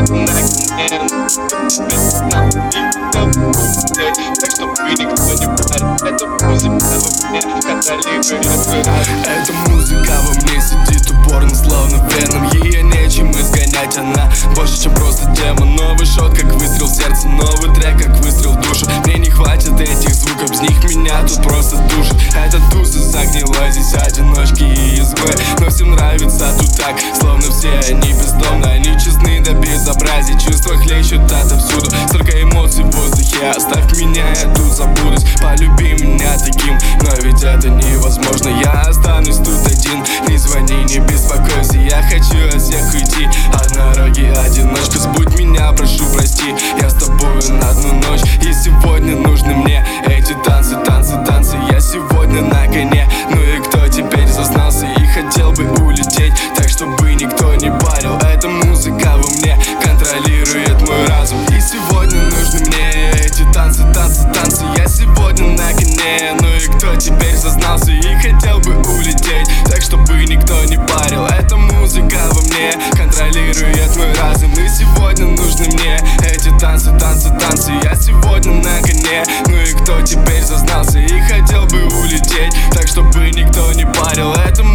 Так что вы никто не парит. Эта музыка во мне контролирует твой разум. Эта музыка во мне сидит упорно, словно веном. Ее нечем изгонять, она больше, чем просто демон. Новый шот, как выстрел в сердце, новый трек, как выстрел в душу. Мне не хватит этих звуков, без них меня тут просто душит. Это туса загнила, здесь одиночки и изгои. Но всем нравится тут так, словно все они бездомны. Они честны до безобразия, чувства хлещут отовсюду. Столько эмоций в воздухе, оставь меня, я тут забудусь. Полюби меня таким, но ведь это невозможно. Я останусь тут один, не звони, не беспокойся. Я хочу от всех уйти, однорогий одиночка. Сбудь меня, прошу, прости, я с тобою на одну ночь. И сегодня нужны мне эти танцы, танцы, танцы. Я сегодня на коне, ну и кто теперь зазнался и хотел бы улететь, так чтобы никто не парил. Эта музыка во мне контролирует мой разум. И сегодня нужны мне эти танцы, танцы, танцы. Я сегодня на коне, ну и кто теперь зазнался и хотел бы улететь, так чтобы никто не парил. Эта музыка во мне контролирует мой разум. И сегодня нужны мне эти танцы, танцы, танцы. Я сегодня на коне, ну и кто теперь зазнался и хотел бы улететь, так чтобы никто не парил. Эта